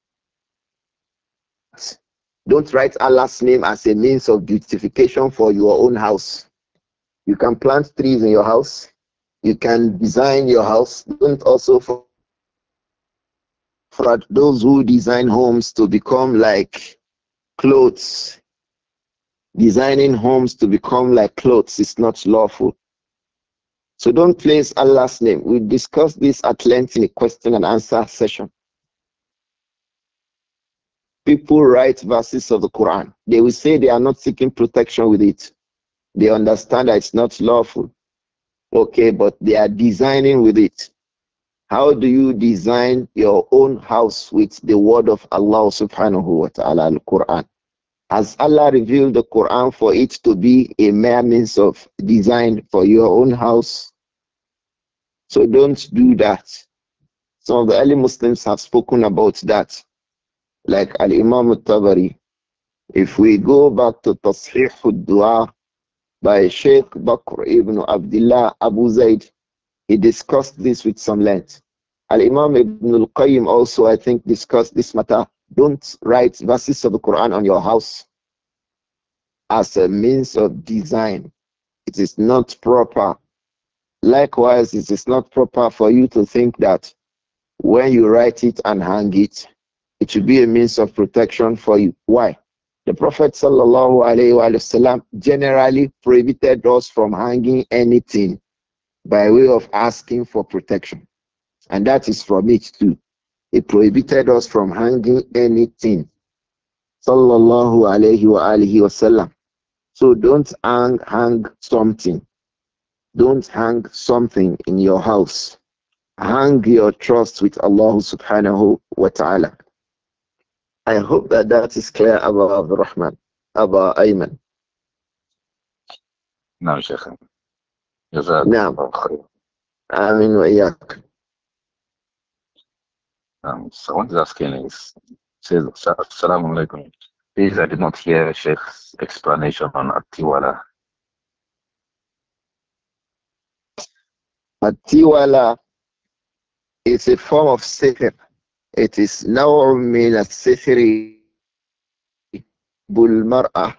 Don't write Allah's name as a means of beautification for your own house. You can plant trees in your house. You can design your house. Don't also for, for those who design homes to become like clothes. Designing homes to become like clothes is not lawful. So don't place Allah's name. We discussed this at length in a question and answer session. people write verses of the Quran. They will say they are not seeking protection with it. They understand that it's not lawful. Okay, but they are designing with it. How do you design your own house with the word of Allah subhanahu wa ta'ala, al-Quran? Has Allah revealed the Quran for it to be a mere means of design for your own house? So don't do that. Some of the early Muslims have spoken about that, like Al-Imam al-Tabari. If we go back to Tasheeh al-Dua by Sheikh Bakr ibn Abdullah Abu Zaid, he discussed this with some length. Al-Imam Ibn al-Qayyim also, I think, discussed this matter. Don't write verses of the Quran on your house as a means of design. It is not proper. Likewise, it is not proper for you to think that when you write it and hang it, it should be a means of protection for you. Why? The Prophet sallallahu alaihi wasallam generally prohibited us from hanging anything by way of asking for protection. And that is from it too. He prohibited us from hanging anything. Sallallahu alayhi wa alihi wasallam. So don't hang, hang something. Don't hang something in your house. Hang your trust with Allah subhanahu wa ta'ala. I hope that that is clear, Abu Abdul Rahman, Abu Ayman. نعم شيخ جزاكم Naam. الله خير. Amin wa iyak. Um, so what is asking is, says, Assalamu alaikum. Please, I did not hear Sheikh's explanation on Atiwala. Atiwala is a form of sihr. It is now min al-sihri bulmar'ah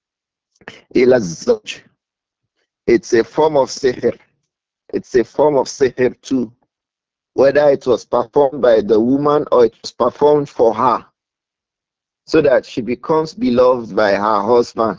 ila zawj. It's a form of sihr. It's a form of sihr too. Whether it was performed by the woman or it was performed for her, so that she becomes beloved by her husband.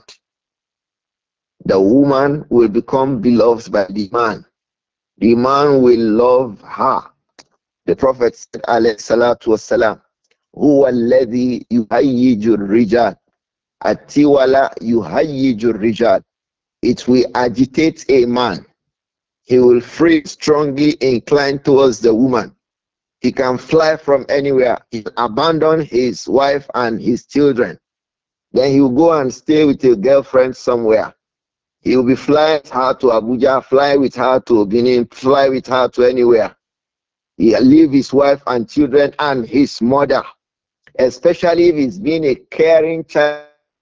The woman will become beloved by the man. The man will love her. The Prophet said, alayhi salatu wasalam, huwa alladhi yuhayyiju rijal. Atiwala yuhayyiju rijal. It will agitate a man. He will feel strongly inclined towards the woman. He can fly from anywhere. He will abandon his wife and his children. Then he will go and stay with a girlfriend somewhere. He will be flying her to Abuja, fly with her to Benin, fly with her to anywhere. He will leave his wife and children and his mother, especially if he's been a caring child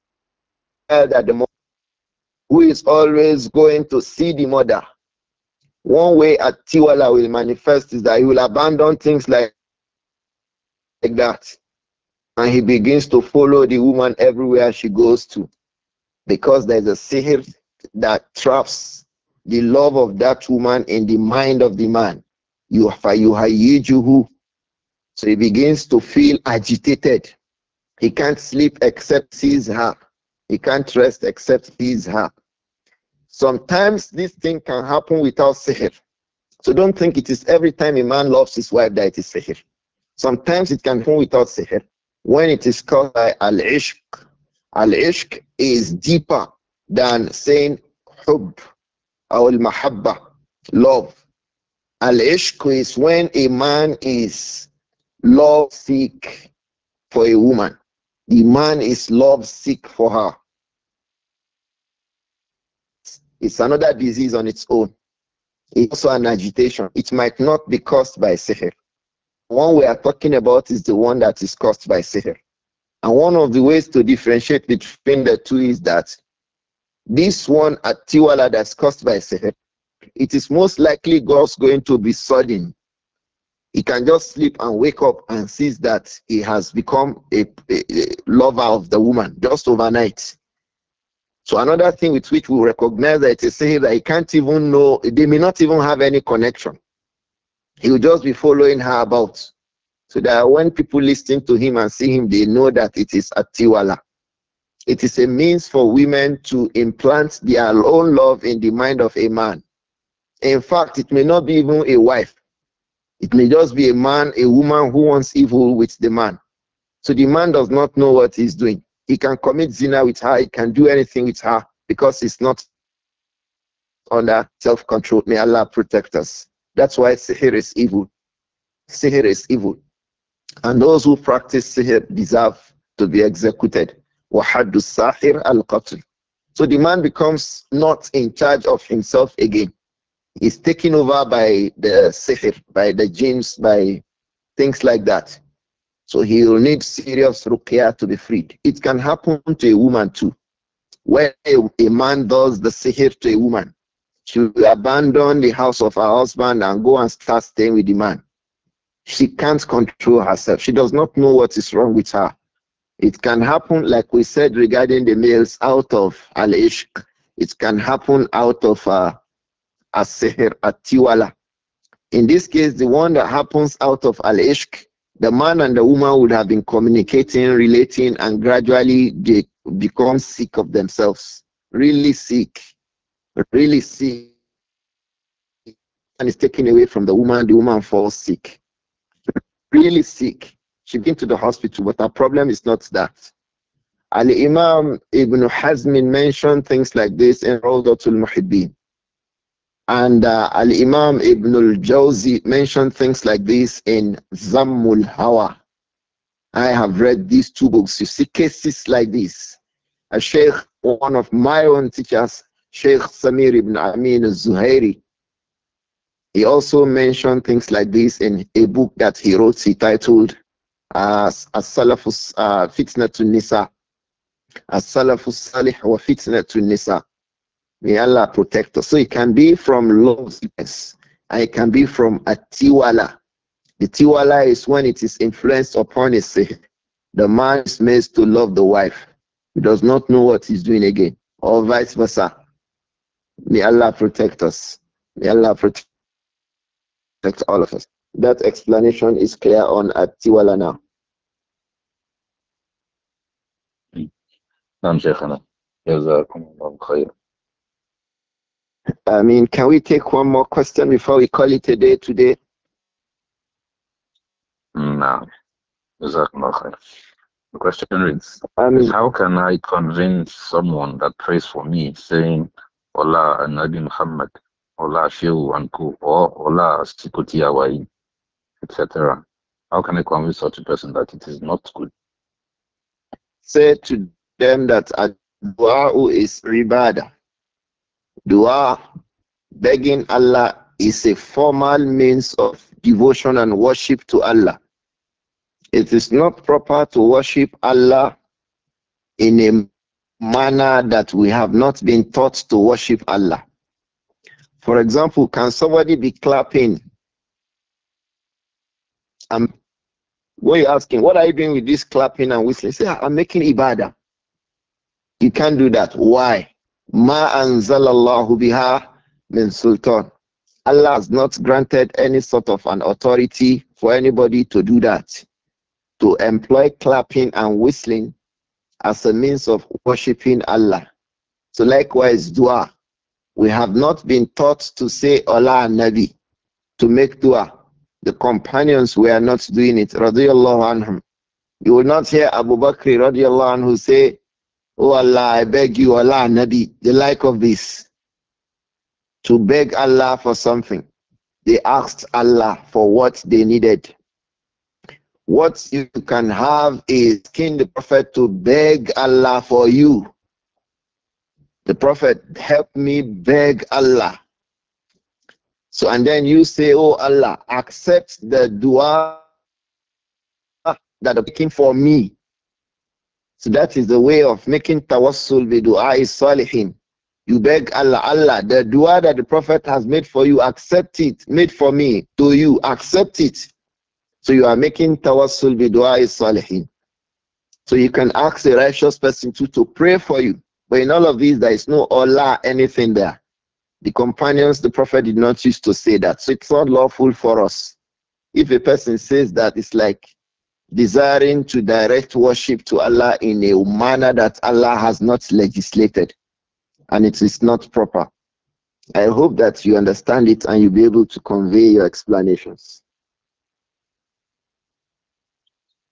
at the moment, who is always going to see the mother. One way Atiwala will manifest is that he will abandon things like, like that. And he begins to follow the woman everywhere she goes to. Because there's a sihr that traps the love of that woman in the mind of the man. You So he begins to feel agitated. He can't sleep except sees her. He can't rest except sees her. Sometimes this thing can happen without sihr. So don't think it is every time a man loves his wife that it is sihr. Sometimes it can happen without sihr. When it is caused by al-ishq, al-ishq is deeper than saying hub or al-mahabba, love. Al-ishq is when a man is love sick for a woman. The man is love sick for her. It's another disease on its own. It's also an agitation. It might not be caused by sihr. One we are talking about is the one that is caused by sihr. And one of the ways to differentiate between the two is that this one at Tiwala that's caused by sihr, it is most likely God's going to be sudden. He can just sleep and wake up and sees that he has become a, a, a lover of the woman just overnight. So another thing with which we recognize that it is saying that he can't even know, they may not even have any connection. He will just be following her about. So that when people listen to him and see him, they know that it is Atiwala. It is a means for women to implant their own love in the mind of a man. In fact, it may not be even a wife. It may just be a man, a woman who wants evil with the man. So the man does not know what he's doing. He can commit zina with her, he can do anything with her because it's not under self-control. May Allah protect us. That's why sihr is evil. Sihr is evil. And those who practice sihr deserve to be executed. وَحَدُّ السَّاحِرِ الْقَتْلِ. So the man becomes not in charge of himself again. He's taken over by the sihr, by the jinns, by things like that. So he will need serious ruqyah to be freed. It can happen to a woman too. When a, a man does the sihr to a woman, she will abandon the house of her husband and go and start staying with the man. She can't control herself. She does not know what is wrong with her. It can happen, like we said regarding the males, out of al-ishq. It can happen out of uh, a sihr, a tiwala. In this case, the one that happens out of al-ishq, the man and the woman would have been communicating, relating, and gradually they become sick of themselves. Really sick. Really sick. And is taken away from the woman, the woman falls sick. Really sick. She been to the hospital, but her problem is not that. Ali Imam Ibn Hazmin mentioned things like this in Rawdatul Muhibbin. And uh, Al Imam Ibn al Jawzi mentioned things like this in Zammul Hawa. I have read these two books. You see cases like this. A Sheikh, one of my own teachers, Sheikh Samir ibn Amin al Zuhairi, he also mentioned things like this in a book that he wrote. He titled uh, As-Salafus uh, Fitnatun Nisa. As-Salafus Salih wa Fitnatun Nisa. May Allah protect us. So it can be from lovelessness, and it can be from a tiwala. The tiwala is when it is influenced upon a sihr. The man is made to love the wife. He does not know what he's doing again, or vice versa. May Allah protect us. May Allah protect all of us. That explanation is clear on at tiwala now. نعم شيخنا جزاكم الله خير. I mean, can we take one more question before we call it a day today? نعم جزاكم الله خير. The question reads, I mean, how can I convince someone that prays for me saying Ola Nabi Muhammad, Ola Shehu Anku, or Ola Sikuti Awai, et cetera? How can I convince such a person that it is not good? say to them that a dua is ibadah. Dua, begging Allah, is a formal means of devotion and worship to Allah. It is not proper to worship Allah in a manner that we have not been taught to worship Allah. For example, can somebody be clapping? And when you're asking, what are you doing with this clapping and whistling? Say, I'm making ibadah. You can't do that. Why? Ma anzalallahu biha min sultan. Allah has not granted any sort of an authority for anybody to do that, to employ clapping and whistling as a means of worshiping Allah. So likewise, dua. We have not been taught to say Allah and Nabi, to make dua. The companions were not doing it. Radiallahu anhum. You will not hear Abu Bakr radiallahu anhu say, oh Allah, I beg you, Allah and Nabi, the like of this. To beg Allah for something. They asked Allah for what they needed. What you can have is asking the Prophet to beg Allah for you. The Prophet, help me beg Allah. So, and then you say, oh Allah, accept the dua that are making for me. So that is the way of making tawassul bi dua is salihin. You beg Allah, Allah, the dua that the Prophet has made for you, accept it, made for me, to you, accept it. So you are making tawassul bi dua is salihin. So you can ask a righteous person to, to pray for you. But in all of these, there is no Allah, anything there. The companions, the Prophet did not used to say that. So it's not lawful for us. If a person says that, it's like desiring to direct worship to Allah in a manner that Allah has not legislated. And it is not proper. I hope that you understand it and you'll be able to convey your explanations.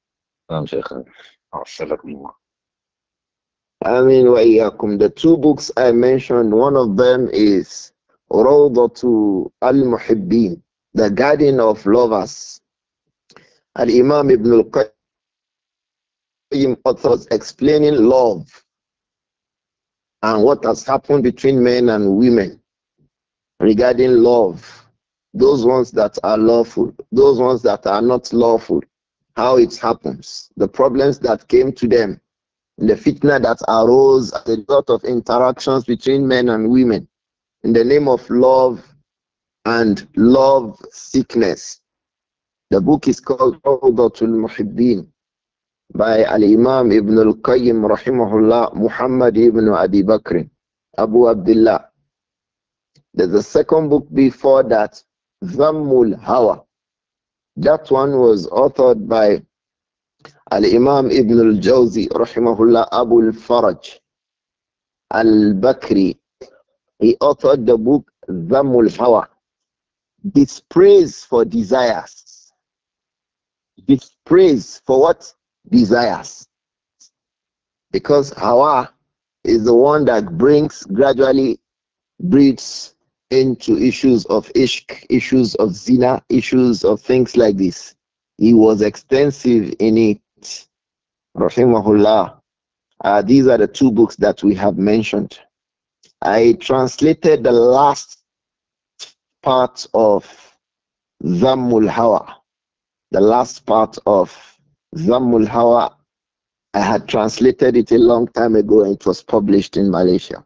نعم شيخنا. أرسلكم الله. I mean, وإياكم. The two books I mentioned, one of them is Rawdatu al-Muhibbin, the Garden of Lovers. Al-Imam Ibn al-Qayyim authors explaining love and what has happened between men and women regarding love. Those ones that are lawful, those ones that are not lawful, how it happens, the problems that came to them, the fitna that arose as a result of interactions between men and women in the name of love and love sickness. The book is called Rawdatul Muhibbin by Al-Imam Ibn Al-Qayyim rahimahullah, Muhammad ibn Abi Bakr, Abu Abdullah. There's a second book before that, Dhammul Hawa. That one was authored by Al-Imam Ibn Al-Jawzi rahimahullah, Abu Al-Faraj Al-Bakri. He authored the book Dhammul Hawa, Dispraise for Desires. Dispraise for what? Desires. Because Hawa is the one that brings, gradually breeds into issues of ishq, issues of zina, issues of things like this. He was extensive in it. Rahimahullah. Uh, these are the two books that we have mentioned. I translated the last part of Dhammul Hawa. The last part of Dhammul Hawa, I had translated it a long time ago and it was published in Malaysia.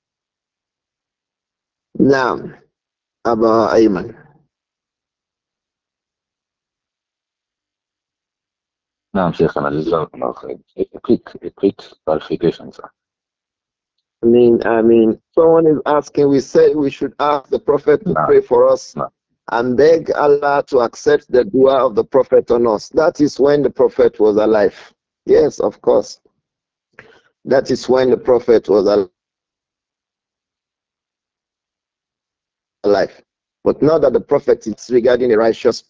Now, Abu Ayman. نعم شيخنا جزاكم الله خير. A quick, a quick clarification, sir. I mean, I mean, someone is asking, we say we should ask the Prophet to نعم pray for us نعم and beg Allah to accept the dua of the Prophet on us. That is when the Prophet was alive. Yes, of course. That is when the Prophet was alive. But now that the Prophet is regarding a righteous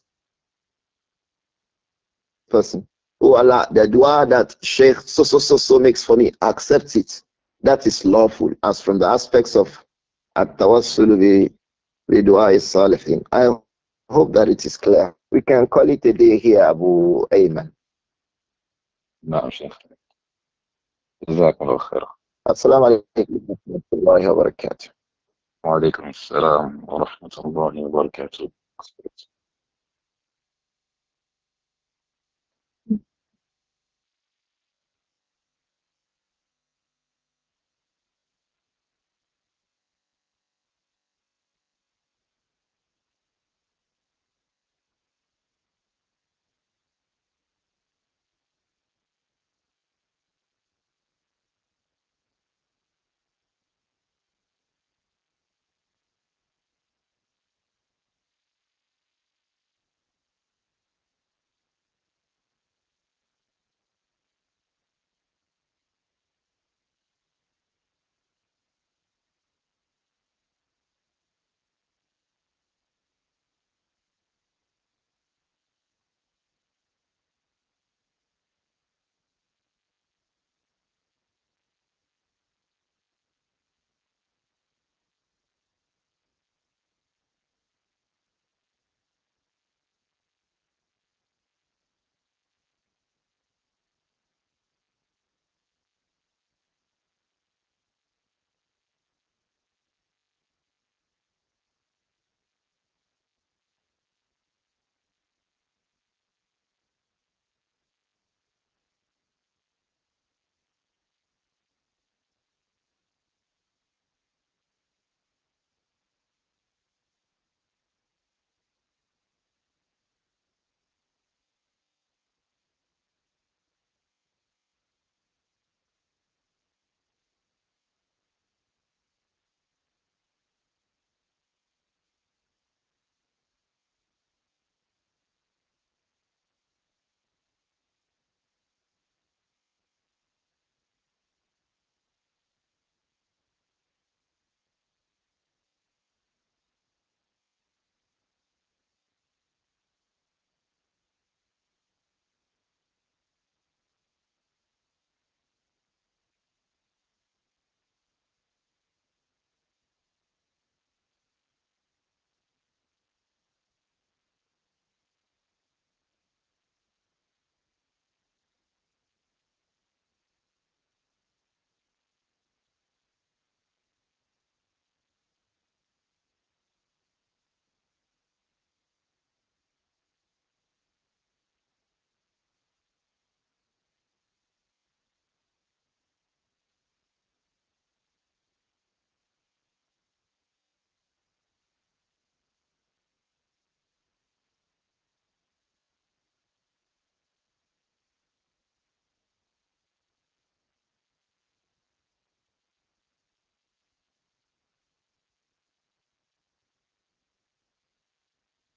person, oh Allah, the dua that Sheikh so so so so makes for me, accept it. That is lawful as from the aspects of at-tawassul bi bi dua is-salihin. I hope that it is clear. We can call it a day here, Abu Ayman. نعم شيخنا جزاكم الله خير. Assalamu alaikum wa rahmatullahi wa barakatuh. وعليكم السلام ورحمة الله وبركاته.